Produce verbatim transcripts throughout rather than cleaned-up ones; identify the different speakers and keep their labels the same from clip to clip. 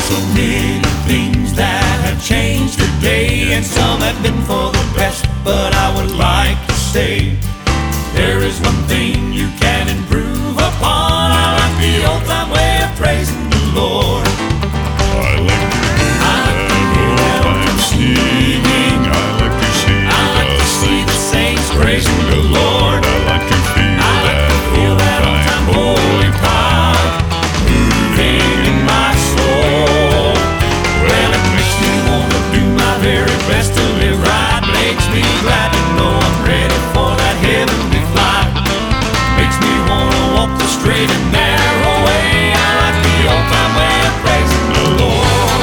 Speaker 1: So many things that have changed today, and some have been for the best, but I would like to say there is one thing you can improve upon. I like the old time way of praising the Lord.
Speaker 2: I like to hear that old time singing. I like to see
Speaker 1: I like to see the saints praising the Lord.
Speaker 2: I like to feel
Speaker 1: I like
Speaker 2: that
Speaker 1: to feel that old time holy power moving in my soul. Well, it makes me want to do my very best to live right. Makes me glad to know I'm ready for that heavenly flight. Makes me want to walk the straight and narrow way. I like the old time way of praising the Lord.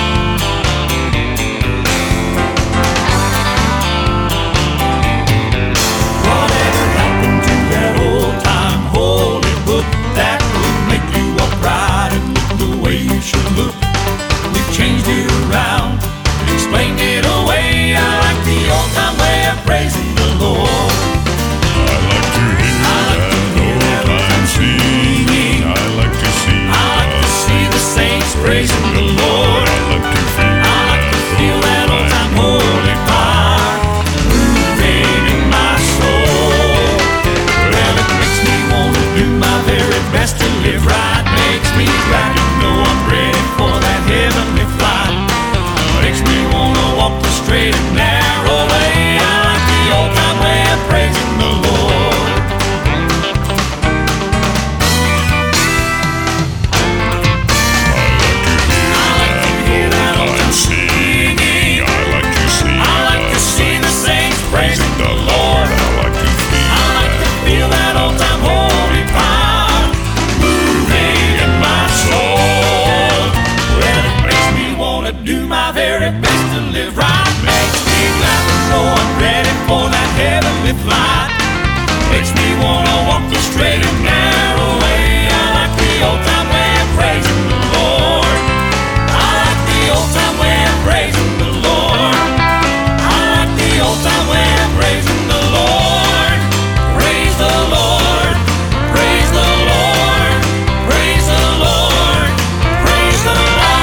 Speaker 1: Whatever happened to that old time holy book that would make you walk right and look the way you should look? We've changed it around, explained it away. I like the old time way of praising the Lord.
Speaker 2: I like to hear that old time singing. I like to see
Speaker 1: I like to see the saints praising the Lord.
Speaker 2: I like to feel
Speaker 1: I like to feel that old time holy power moving in my soul. Well, it makes me want to do my very best to live right. Makes me glad to know I'm ready for that heavenly flight. Makes me want to walk the straight and narrow way. I like the old time way of praising the Lord. I like to hear that old time singing.
Speaker 2: I like to see
Speaker 1: I like to see the saints praising the Lord.
Speaker 2: I like to feel
Speaker 1: I like to feel that old time holy power moving in my soul. Well, it makes me want to do my very best to live right. Makes me glad to know I'm ready for that heavenly flight. Makes me want to walk the straight and narrow way. I like the old time way of praising the Lord. I like the old time way of praising the Lord. I like the old time way of praising the Lord. Praise the Lord. Praise the Lord. Praise the Lord. Praise the Lord.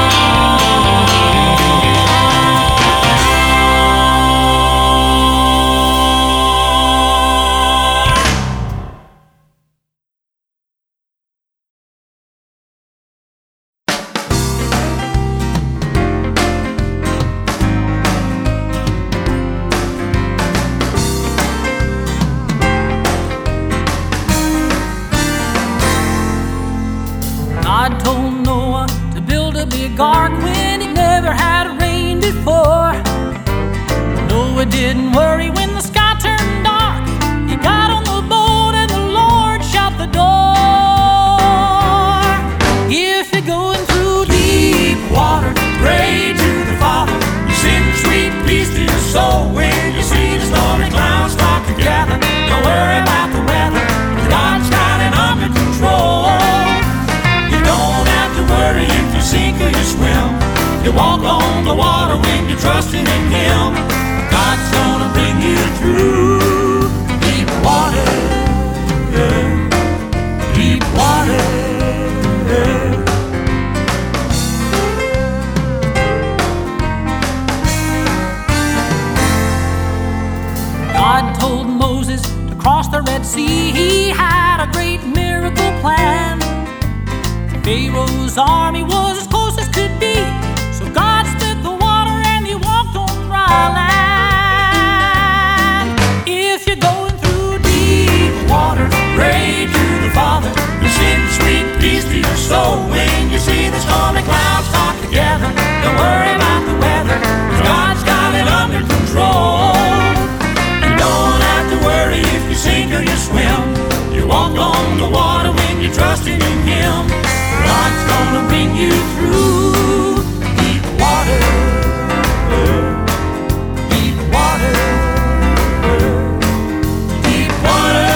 Speaker 3: God told Noah to build a big ark when he never had rain before. Noah didn't worry when the sky turned dark. He got on the boat and the Lord shut the door. If you're going through deep water, pray to the Father. You send sweet peace to your soul when you see the stormy clouds start to gather. Don't worry about the weather, 'cause God's got it under control. You don't have to worry if you sink or you swim. You walk on the water when you're trusting in Him. God's gonna bring you through deep water, deep water. God told Moses to cross the Red Sea. He had a great miracle plan. Pharaoh's army was as close as could be, so God split the water and he walked on dry land. If you're going through deep water, pray to the Father. He'll send sweet peace to your soul when you see the stormy clouds start to gather. Don't worry about the weather, 'cause God's got it under control. You don't have to worry if you sink or you swim. You walk on the water when you're trusting in Him. God's gonna bring you through deep water, deep water, deep water.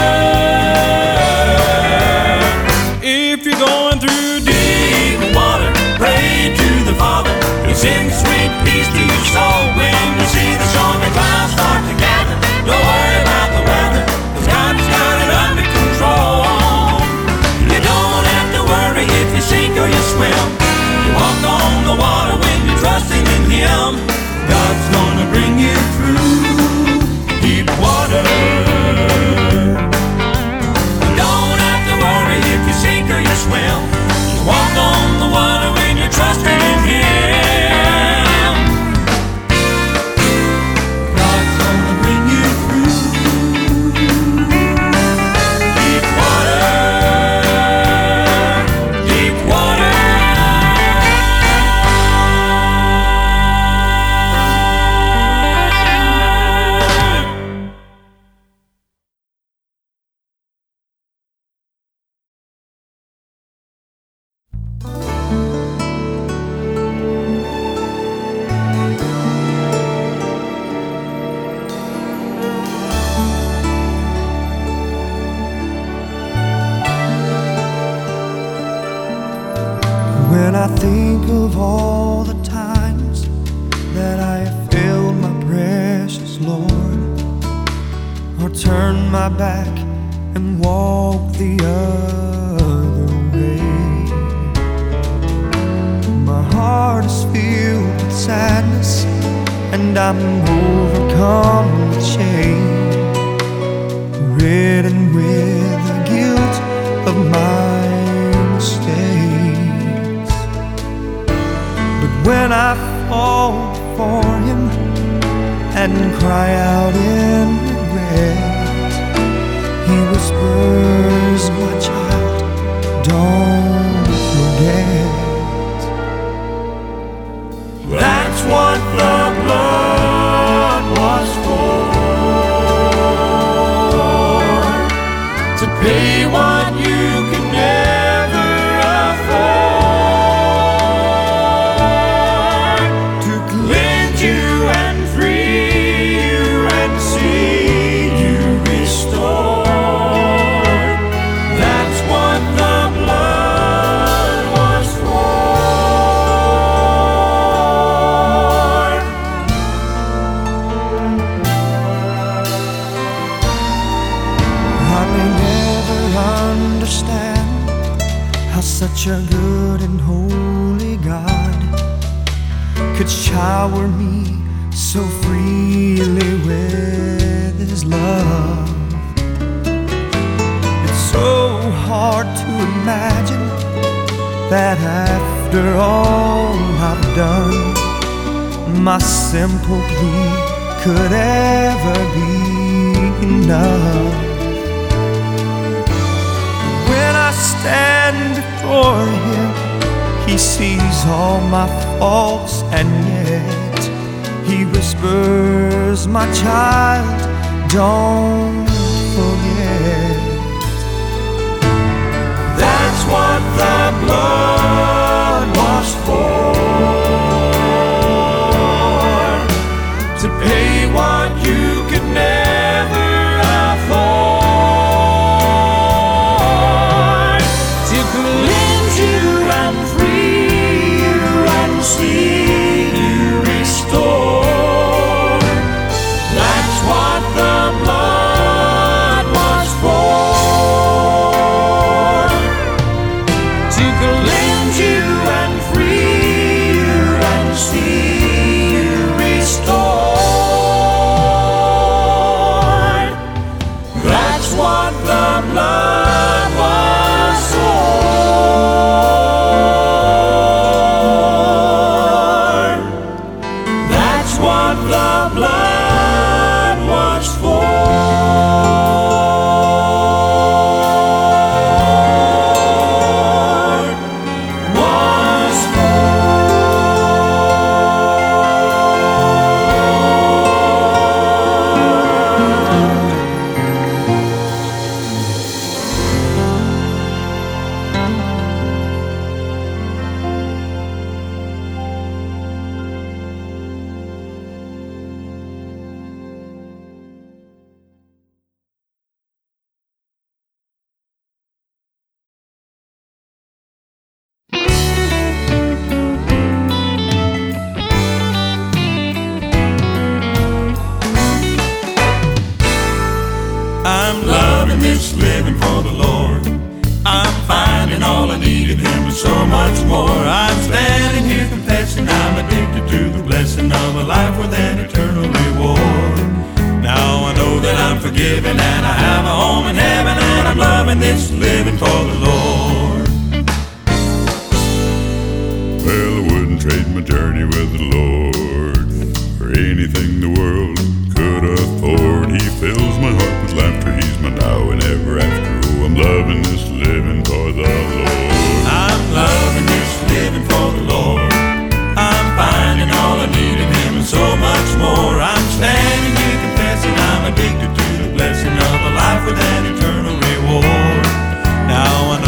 Speaker 3: If you're going through deep water, pray to the Father. He'll send sweet peace to your soul when you see the stormy clouds start to gather. Don't worry about the weather, 'cause God's got it under control. You don't have to worry if you sink or you swim.
Speaker 4: my back and walk the other way. My heart is filled with sadness, and I'm overcome with shame, ridden with the guilt of my mistakes. But when I fall before Him and cry out in regret, He whispers, my child, don't forget. That's what the blood was for, to pay what you could never afford, to cleanse you and free you and see you restored. That's what the blood was for. I may never understand how such a good and holy God could shower me so freely with His love. It's so hard to imagine that after all I've done, my simple plea could ever be enough. When I stand before Him, He sees all my faults, and yet He whispers, my child, don't forget. That's what the blood was for, to pay what you could never afford, to cleanse you and free you and see you restored. That's what the blood was for, to cleanse you and free you and see you restored. That's what the blood was for. That's what the blood was for. Was for.
Speaker 1: I'm loving this living for the Lord. I'm finding all I need in Him and so much more. I'm standing here confessing I'm addicted to the blessing of a life with an eternal reward. Now I know that I'm forgiven and I have a home in heaven, and I'm loving this living for the Lord.
Speaker 2: Well, I wouldn't trade my journey with the Lord for anything the world could afford. He fills my heart with laughter, He's my now and ever after. Oh, I'm loving this living for the Lord.
Speaker 1: I'm loving this living for the Lord. I'm finding all I need in Him and so much more. I'm standing here confessing I'm addicted to the blessing of a life with an eternal reward. Now I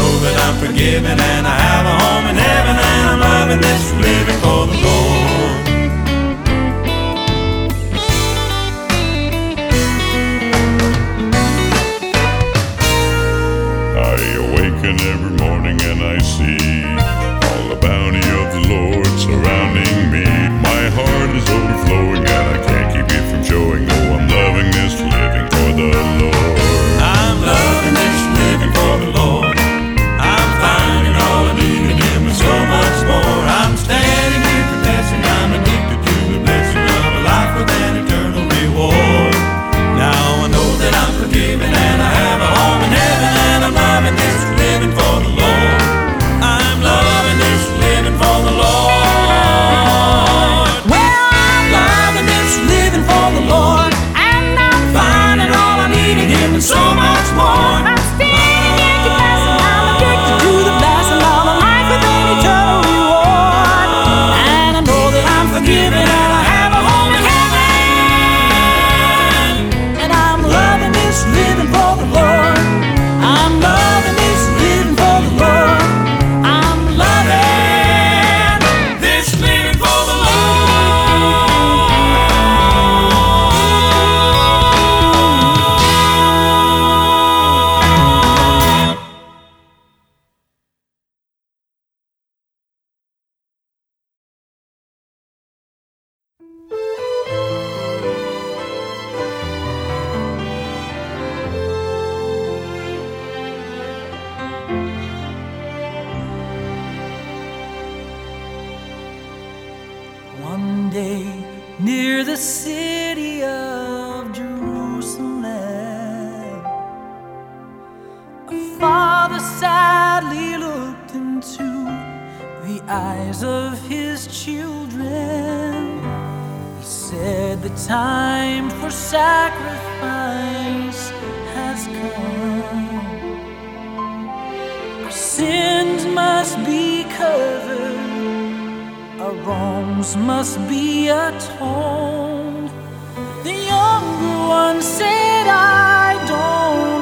Speaker 3: eyes of his children. He said the time for sacrifice has come. Our sins must be covered, our wrongs must be atoned. The younger one said, I don't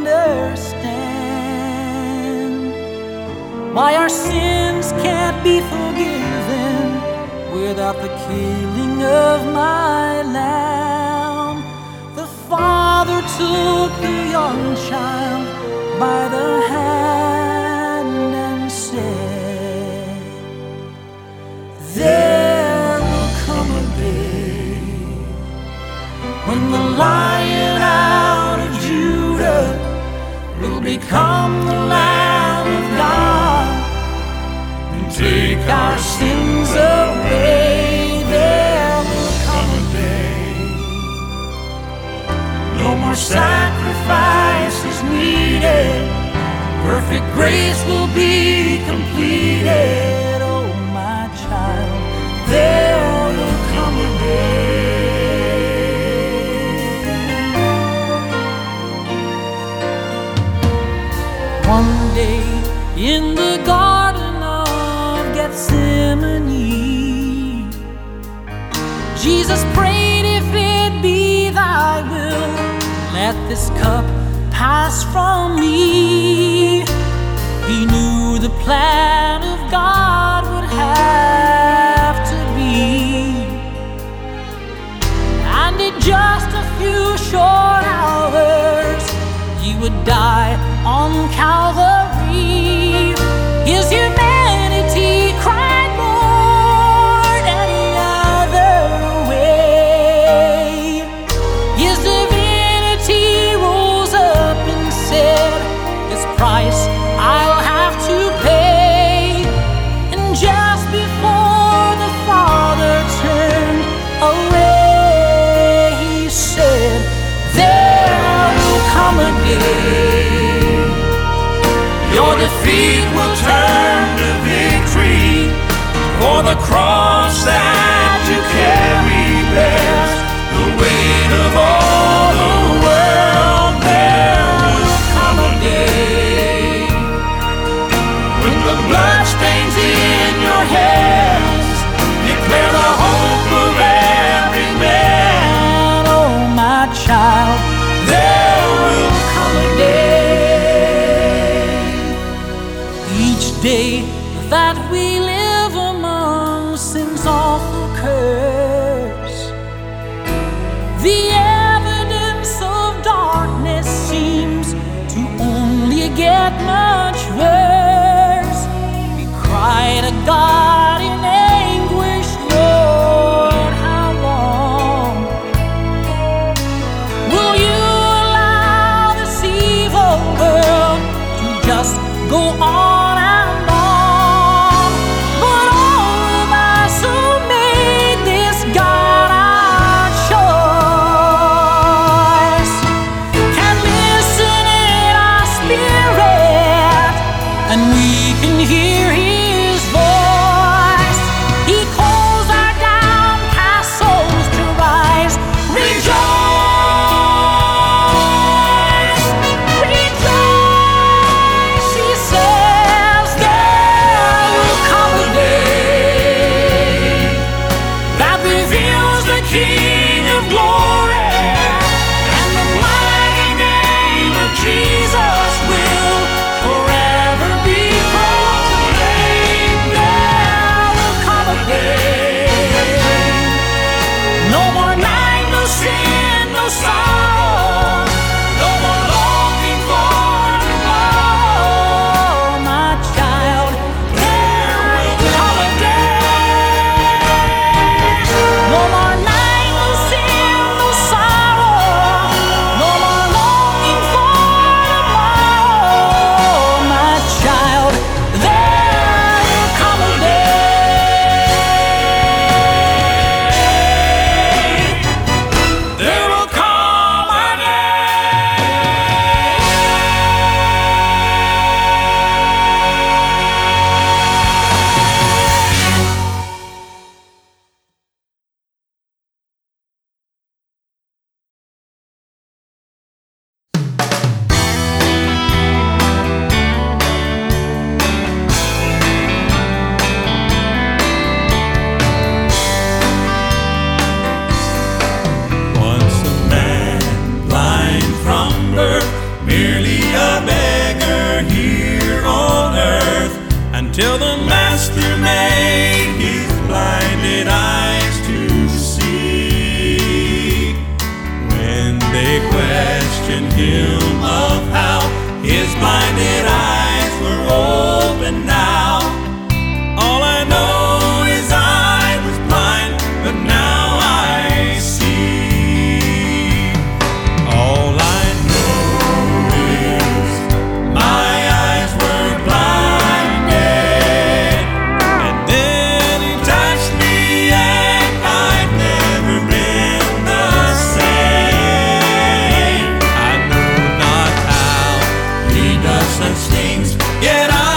Speaker 3: understand why our sins can't be forgiven without the killing of my lamb. The father took the young child by the hand and said, there will come a day when the Lion out of Judah will become the Lamb of God and take our sins away. There will come a day, no more sacrifice is needed, perfect grace will be completed. Oh my child, there will come a day. One day in the Garden of Gethsemane, Jesus prayed, if it be thy will, let this cup pass from me. He knew the plan of God would have to be, and in just a few short hours he would die on Calvary. His humanity cried more any other way. His divinity rose up and said, this price I'll have to pay. And just before the Father turned away, he said, there will come a day, your defeat will turn to victory, for the cross that you carry bears the weight of all the world. There will come a day when the blood stains in your hands declare the hope of every man. Oh my child, there will come a day. Each day that we live among sin's awful curse, the evidence of darkness seems to only get much worse. We cry to God in anguish, Lord, how long will you allow this evil world to just go on and on? But all of us who made this God our choice can listen in our spirit, and we can hear his voice. He calls our downcast souls to rise. Rejoice, rejoice, he said. till the Master made his blinded eyes to see. When they questioned him of how his blinded eyes were open now, all I know is I was blind, but now I see. All I know is my eyes were blinded, and then he touched me and I've never been the same. I know not how he does such things, yet I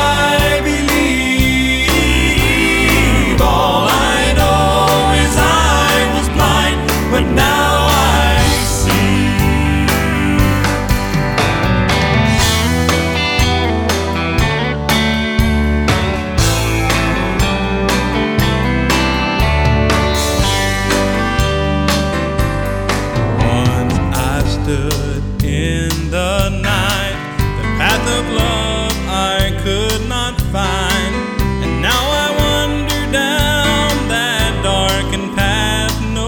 Speaker 3: believe. All I know is I was blind, but now I see. Once I stood in the night, the path of love I could not find, and now I wander down that darkened path no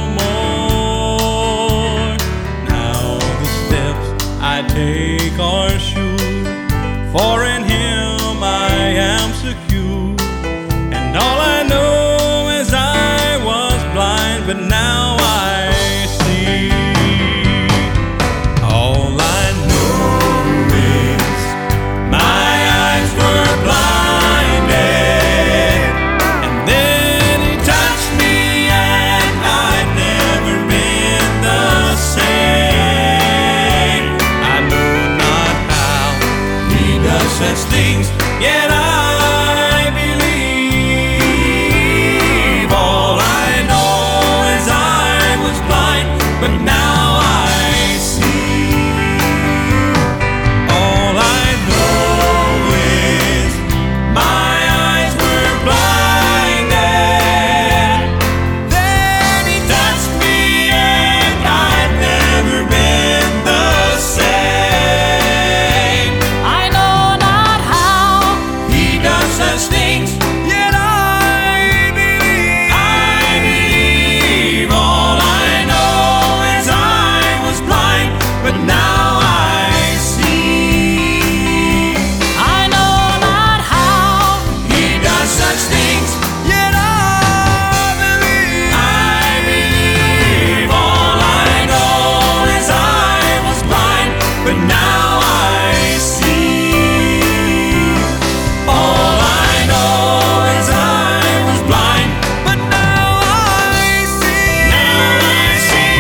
Speaker 3: more. Now the steps I take are sure, for in him I am secure, and all I know is I was blind, but now I see. All I know is my eyes were blinded, and then he touched me and I've never been the same. I know not how he does such things, yet I believe. All I know is I was blind, but now I see. All I know is my eyes were blinded, then he touched me and I've never been the same. I know not how he does such things, yet I believe. I believe. All I know is I was blind, but now I see. I know not how he does such things, yet I believe. I believe. All I know is I was blind, but now I see. All I know is I was blind, but now I see. Now I see.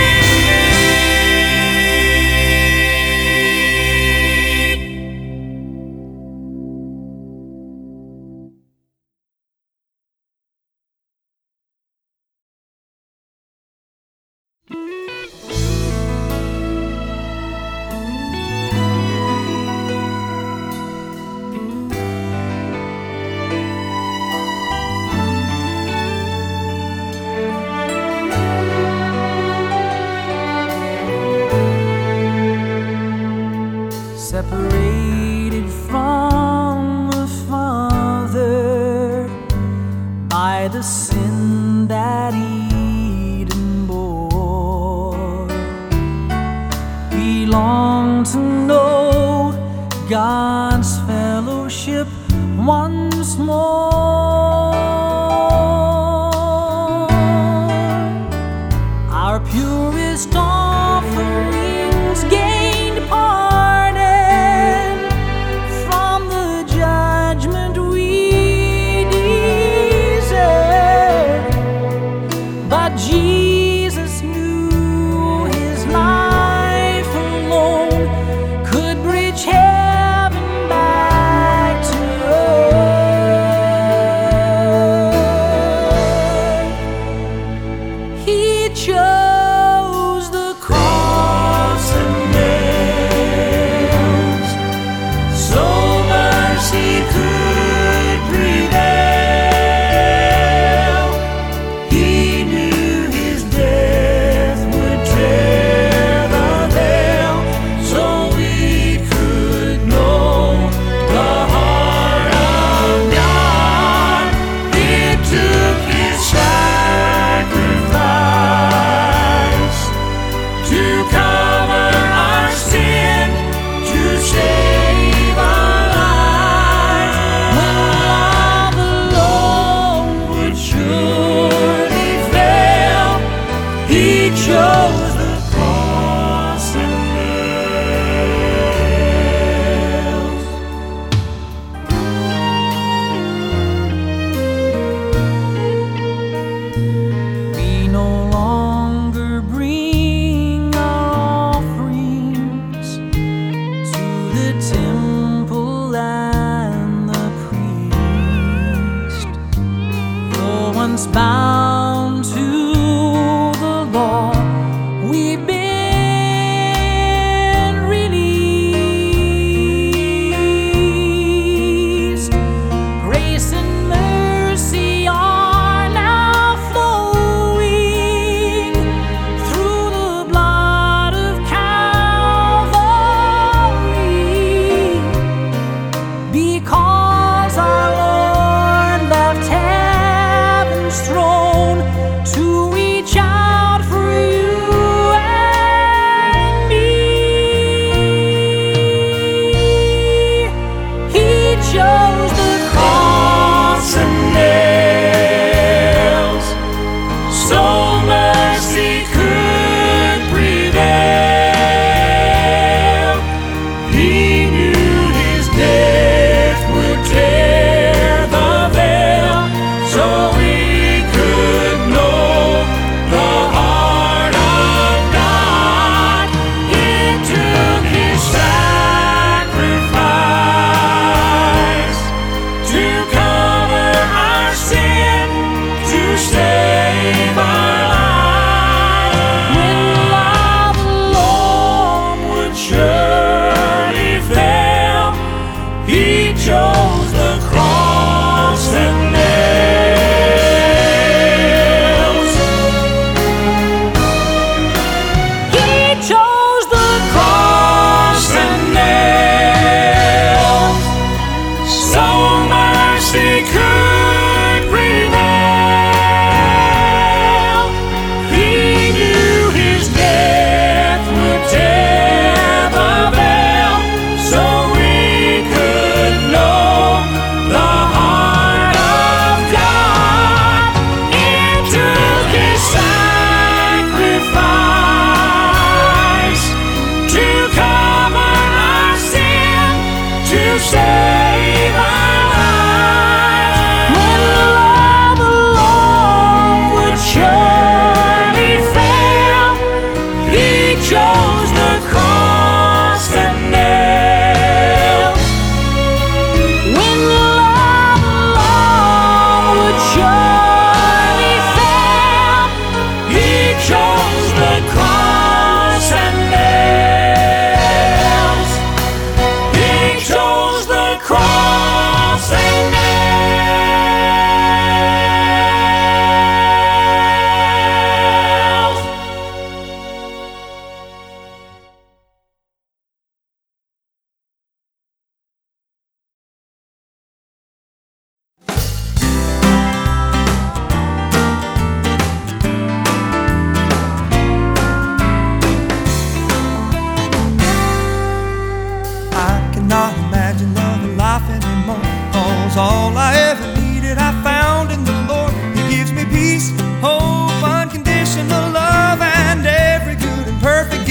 Speaker 5: Separated from the Father by the sin that Eden bore, he longed to know God's fellowship once more. Our purest offerings gained pardon from the judgment we deserve, but Jesus knew his life alone could bridge heaven back to earth. He chose the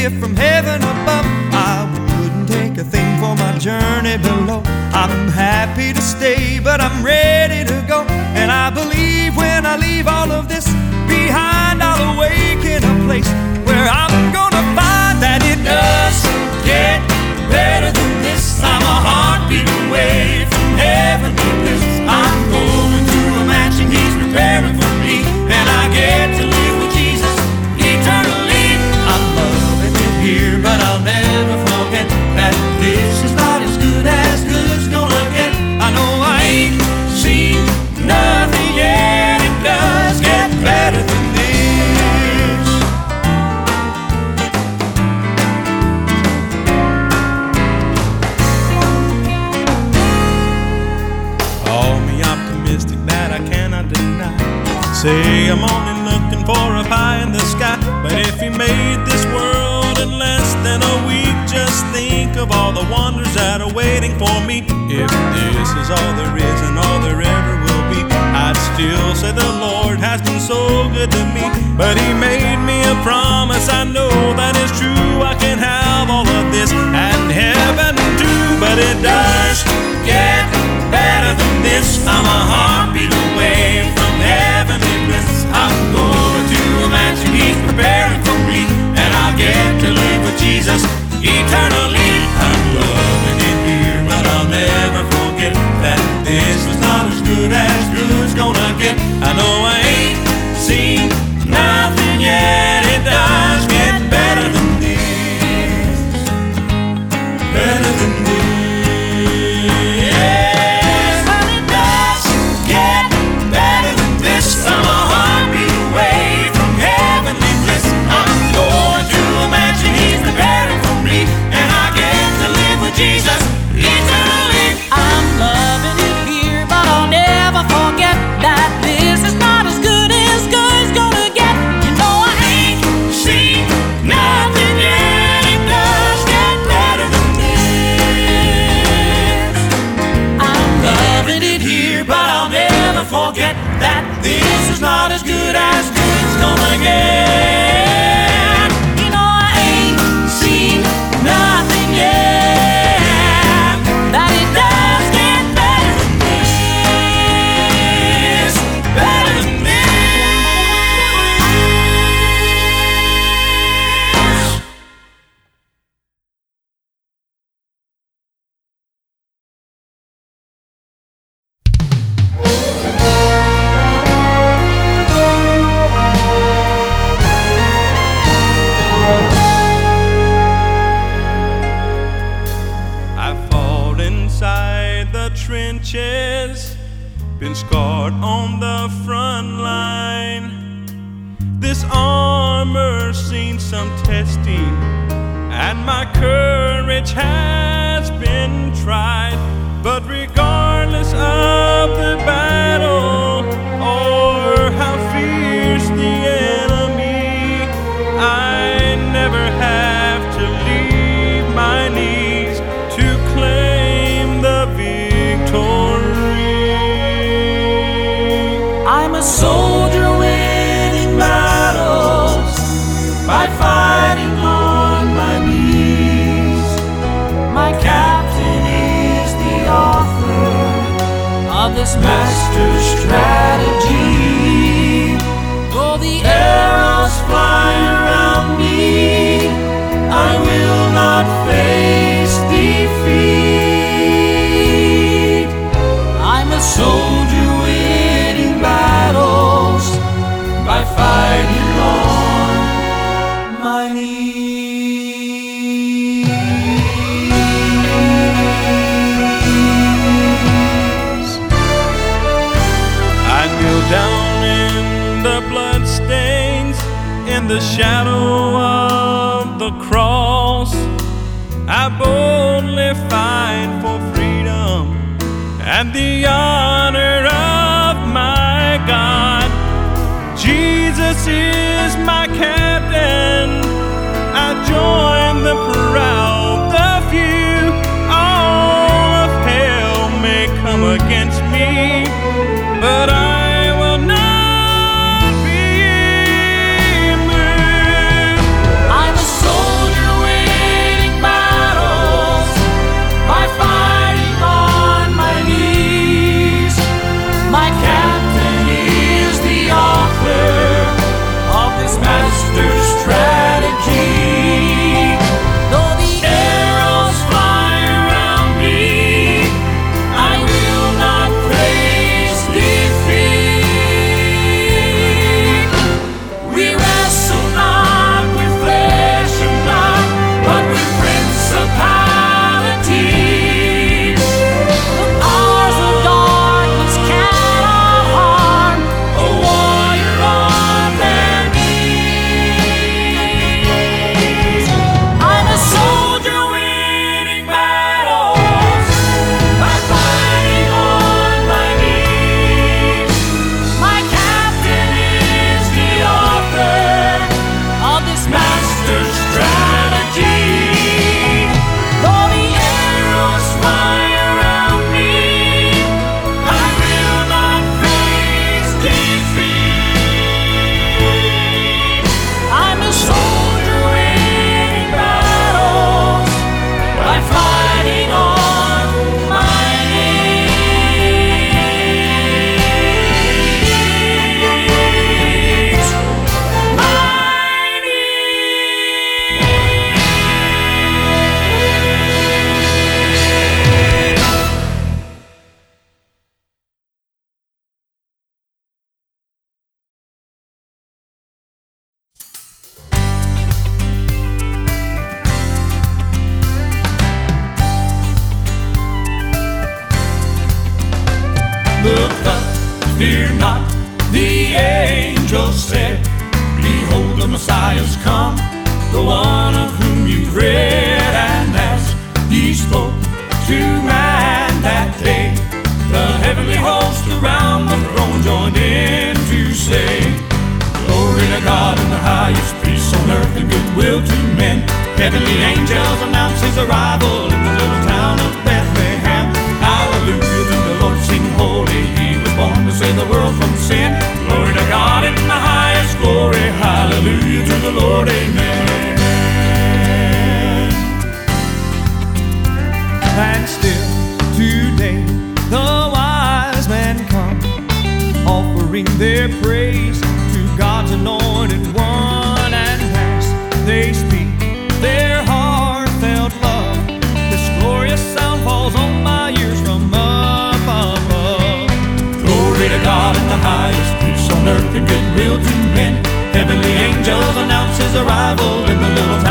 Speaker 4: gift from heaven above. I wouldn't take a thing for my journey below. I'm happy to stay, but I'm ready to go. And I believe when I leave all of this behind, I'll awaken a place where I'm gonna find that it doesn't get better than this. I'm a heartbeat away from heavenly bliss. I'm going to a mansion He's preparing for me, and I get to live with Jesus eternally. I'm loving it here, but I'll never forget that this is not as good as good's gonna get. I know I ain't seen nothing yet. It does get better than this.
Speaker 6: Call me optimistic, that I cannot deny. Say I'm only looking for a pie in the sky, but if He made this world in less than a week, just think of all the wonders that are waiting for me. If this is all there is and all there ever will be, I'd still say the Lord has been so good to me. But He made me a promise, I know that is true. I can have all of this and heaven too, but it does get better than this. I'm a heartbeat away from heavenly bliss. I'm going to a mansion He's preparing for me, and I'll get to live with Jesus eternally. I'm loving it here, but I'll never forget that this was not as good as good's gonna get. I know I ain't seen nothing yet. It does get better than this, better than this. But it does get better than this. I'm a heartbeat away from heavenly bliss. I'm going to a mansion He's preparing for me, and I get to live with Jesus eternally.
Speaker 5: I'm loving it here, but I'll never forget that this is not as good as good's gonna get. You know I ain't
Speaker 4: Seen nothing yet. It does get better than this.
Speaker 5: I'm
Speaker 4: Loving it here, but I'll never forget that this is not as good as good's gonna get.
Speaker 5: You know I ain't
Speaker 4: Seen nothing yet.
Speaker 5: that it does get better than
Speaker 4: This better than this.
Speaker 6: I've fought inside the trenches, been scarred on the front line. This armor's seen some testing, and my courage has been tried. But regardless of the battle or how fierce the enemy, I never have to leave my knees to claim the victory.
Speaker 5: I'm a soldier winning battles
Speaker 4: By fighting on my knees,
Speaker 5: My captain is the author of this
Speaker 4: master strategy.
Speaker 5: Though the
Speaker 4: Arrows fly around me, I will not face defeat.
Speaker 5: I'm a
Speaker 4: Soldier winning battles by fighting on my knees.
Speaker 6: I kneel down in the bloodstains, in the shadow of the cross. I boldly fight for freedom and the honor of my God. Jesus is my captain. I join the proud, the few. All of hell may come against me, but I will not be moved.
Speaker 5: I'm a soldier
Speaker 3: joined in to say, glory to God in the highest, peace on earth and goodwill to men. Heavenly angels announce his arrival in the little town of Bethlehem. Hallelujah to the Lord, sing holy, he was born to save the world from sin. Glory to God in the highest, glory, hallelujah to the Lord, amen.
Speaker 4: And still today the wise men come, offering their praise to God's anointed one. And as they speak their heartfelt love, this glorious sound falls on my ears from up above.
Speaker 3: Glory to God in the highest, peace on earth and goodwill to men. Heavenly angels announce his arrival in the little